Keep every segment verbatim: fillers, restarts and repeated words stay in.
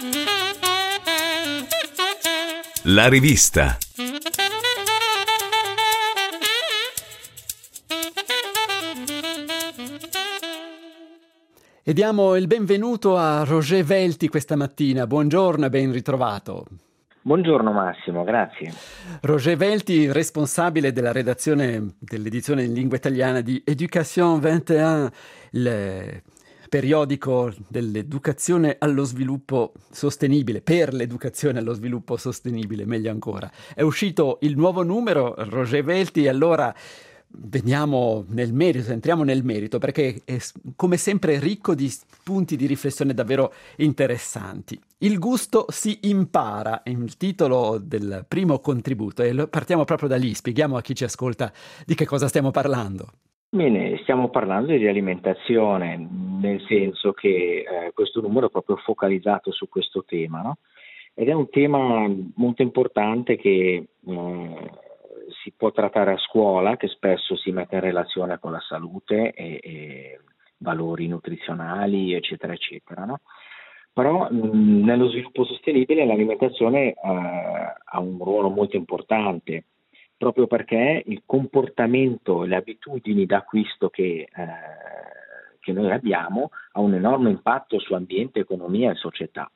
La rivista. E diamo il benvenuto a Roger Velti questa mattina. Buongiorno e ben ritrovato. Buongiorno Massimo, grazie. Roger Velti, responsabile della redazione dell'edizione in lingua italiana di Education ventuno, il periodico dell'educazione allo sviluppo sostenibile, per l'educazione allo sviluppo sostenibile, meglio ancora. È uscito il nuovo numero, Roger Velti, e allora veniamo nel merito, entriamo nel merito, perché è come sempre ricco di punti di riflessione davvero interessanti. Il gusto si impara è il titolo del primo contributo e partiamo proprio da lì, spieghiamo a chi ci ascolta di che cosa stiamo parlando. Bene, stiamo parlando di alimentazione, nel senso che eh, questo numero è proprio focalizzato su questo tema, no? Ed è un tema molto importante che eh, si può trattare a scuola, che spesso si mette in relazione con la salute e, e valori nutrizionali, eccetera, eccetera, no? Però mh, nello sviluppo sostenibile l'alimentazione eh, ha un ruolo molto importante, proprio perché il comportamento e le abitudini d'acquisto che, eh, che noi abbiamo ha un enorme impatto su ambiente, economia e società.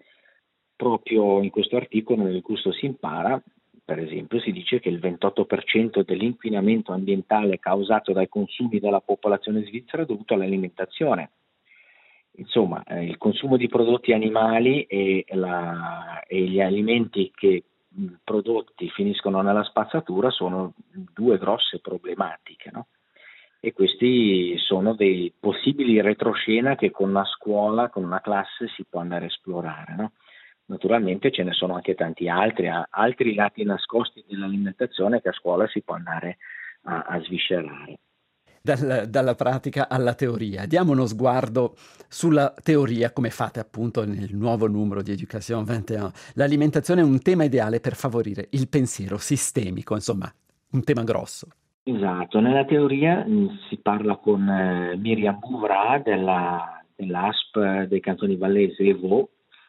Proprio in questo articolo, nel gusto si impara, per esempio, si dice che il ventotto per cento dell'inquinamento ambientale causato dai consumi della popolazione svizzera è dovuto all'alimentazione. Insomma, eh, il consumo di prodotti animali e, la, e gli alimenti che mh, prodotti finiscono nella spazzatura sono due grosse problematiche, no? E questi sono dei possibili retroscena che con una scuola, con una classe si può andare a esplorare, no? Naturalmente ce ne sono anche tanti altri, altri lati nascosti dell'alimentazione che a scuola si può andare a, a sviscerare. Dal, dalla pratica alla teoria. Diamo uno sguardo sulla teoria, come fate appunto nel nuovo numero di Education ventuno. L'alimentazione è un tema ideale per favorire il pensiero sistemico, insomma, un tema grosso. Esatto, nella teoria mh, si parla con eh, Myriam Bouvra della, dell'A S P dei Cantoni Vallesi e Vaud,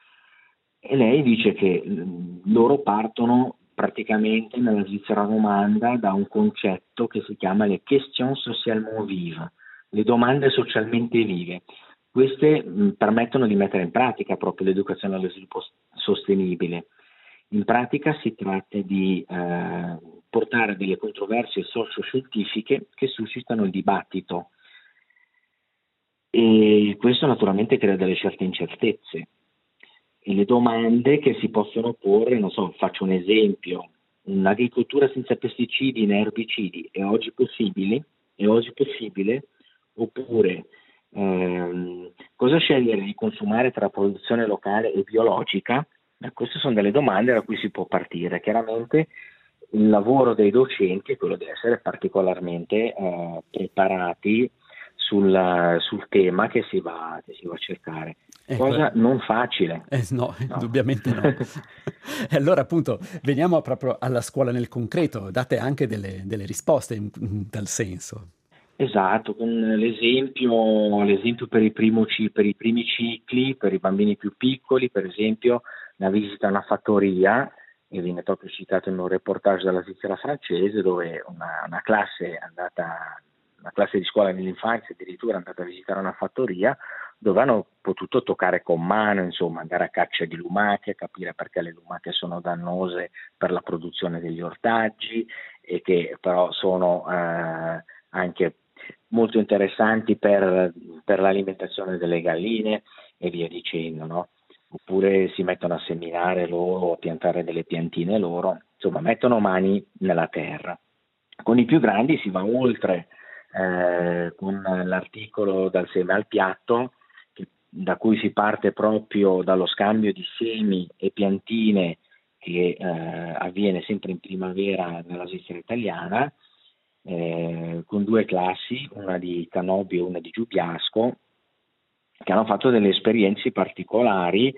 e lei dice che mh, loro partono praticamente nella Svizzera romanda da un concetto che si chiama le questions socialement vives, le domande socialmente vive. Queste mh, permettono di mettere in pratica proprio l'educazione allo sviluppo sostenibile. In pratica si tratta di eh, portare delle controversie socio-scientifiche che suscitano il dibattito, e questo naturalmente crea delle certe incertezze. E le domande che si possono porre, non so, faccio un esempio: un'agricoltura senza pesticidi né erbicidi è oggi possibile? È oggi possibile? Oppure ehm, cosa scegliere di consumare tra produzione locale e biologica? Eh, queste sono delle domande da cui si può partire. Chiaramente il lavoro dei docenti è quello di essere particolarmente eh, preparati sul, sul tema che si va, che si va a cercare. Ecco. Cosa non facile. Eh, no, no, indubbiamente no. E allora appunto veniamo proprio alla scuola nel concreto, date anche delle, delle risposte in, in tal senso. Esatto, con l'esempio, l'esempio per, i primo, per i primi cicli, per i bambini più piccoli, per esempio la visita a una fattoria, e viene proprio citato in un reportage dalla Svizzera francese, dove una, una classe è andata, una classe di scuola dell'infanzia addirittura è andata a visitare una fattoria, dove hanno potuto toccare con mano, insomma, andare a caccia di lumache, capire perché le lumache sono dannose per la produzione degli ortaggi e che però sono eh, anche molto interessanti per, per l'alimentazione delle galline e via dicendo, no? Oppure si mettono a seminare loro, a piantare delle piantine loro, insomma mettono mani nella terra. Con i più grandi si va oltre, eh, con l'articolo Dal seme al piatto, che, da cui si parte proprio dallo scambio di semi e piantine che eh, avviene sempre in primavera nella Svizzera italiana, eh, con due classi, una di Canobbio e una di Giubiasco, che hanno fatto delle esperienze particolari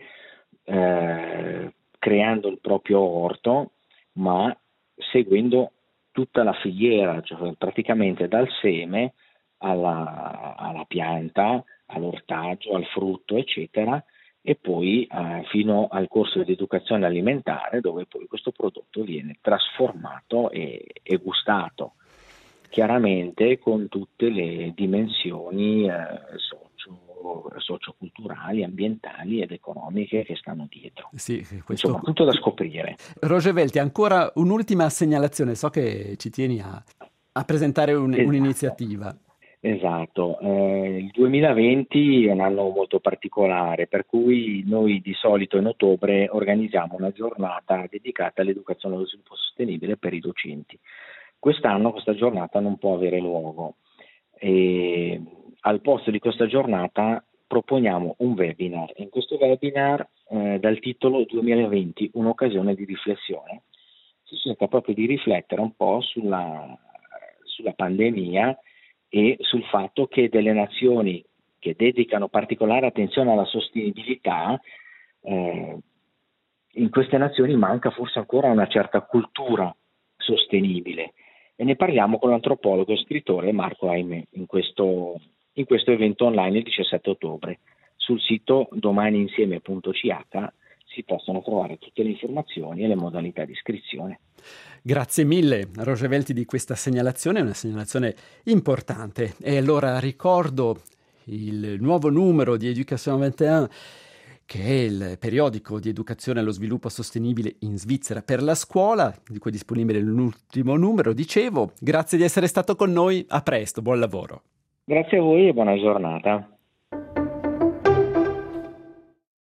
eh, creando il proprio orto, ma seguendo tutta la filiera, cioè praticamente dal seme alla, alla pianta, all'ortaggio, al frutto, eccetera, e poi eh, fino al corso di educazione alimentare, dove poi questo prodotto viene trasformato e, e gustato, chiaramente con tutte le dimensioni eh, socio, socioculturali, ambientali ed economiche che stanno dietro. Sì, questo... Insomma, tutto da scoprire. Roger Velti, ancora un'ultima segnalazione, so che ci tieni a, a presentare un, Esatto. un'iniziativa. Esatto, eh, il duemilaventi è un anno molto particolare, per cui noi di solito in ottobre organizziamo una giornata dedicata all'educazione allo sviluppo sostenibile per i docenti. Quest'anno questa giornata non può avere luogo e al posto di questa giornata proponiamo un webinar. In questo webinar, eh, dal titolo duemilaventi, un'occasione di riflessione, si cerca proprio di riflettere un po' sulla, sulla pandemia e sul fatto che delle nazioni che dedicano particolare attenzione alla sostenibilità, eh, in queste nazioni manca forse ancora una certa cultura sostenibile. E ne parliamo con l'antropologo e scrittore Marco Aime in questo, in questo evento online il diciassette ottobre. Sul sito domaniinsieme punto c h si possono trovare tutte le informazioni e le modalità di iscrizione. Grazie mille a Roger Velti di questa segnalazione, una segnalazione importante. E allora ricordo il nuovo numero di Education ventuno, che è il periodico di educazione allo sviluppo sostenibile in Svizzera per la scuola, di cui è disponibile l'ultimo numero, dicevo. Grazie di essere stato con noi, a presto, buon lavoro. Grazie a voi e buona giornata.